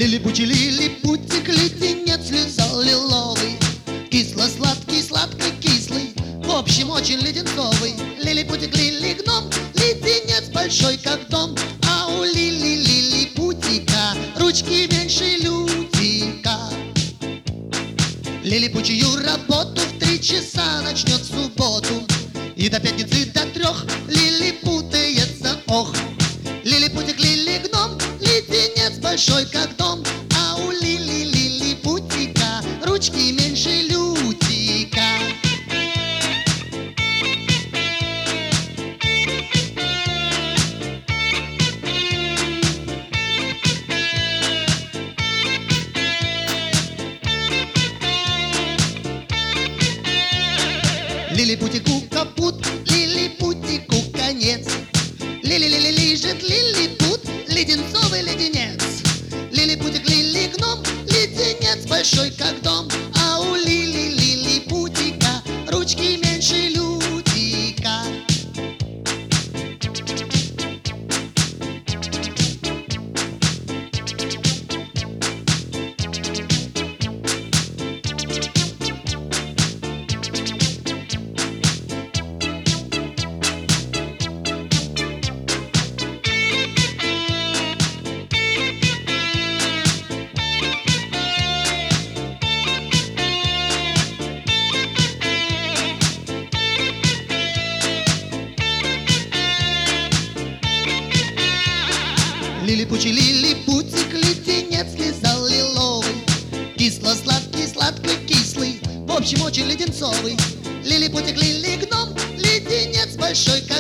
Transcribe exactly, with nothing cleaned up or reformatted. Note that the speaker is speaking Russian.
Лилипутик, лилипутик, леденец лизал лиловый, кисло-сладкий, сладко-кислый, в общем очень леденцовый. Лилипутик, лили-гном, леденец большой как дом, а у лили-лилипутика ручки меньше лютика. Лилипутчью работу в три часа начнет в субботу, и до пятницы до трех лилипутается, ох. Лилипутик, лили-гном, леденец большой как дом, а у лили-лилипутика ручки меньше лютика. Лилипутику капут, лилипутику конец. Лили-лили лежит лилипут, леденцовый леденец. Лилипутик, лили-гном, леденец большой как дом, а у лили-лилипутика ручки меньше лютика. Лилипутчий, лилипутик, леденец лизал лиловый, кисло-сладкий, сладко-кислый, в общем очень леденцовый. Лилипутик, лили-гном, леденец большой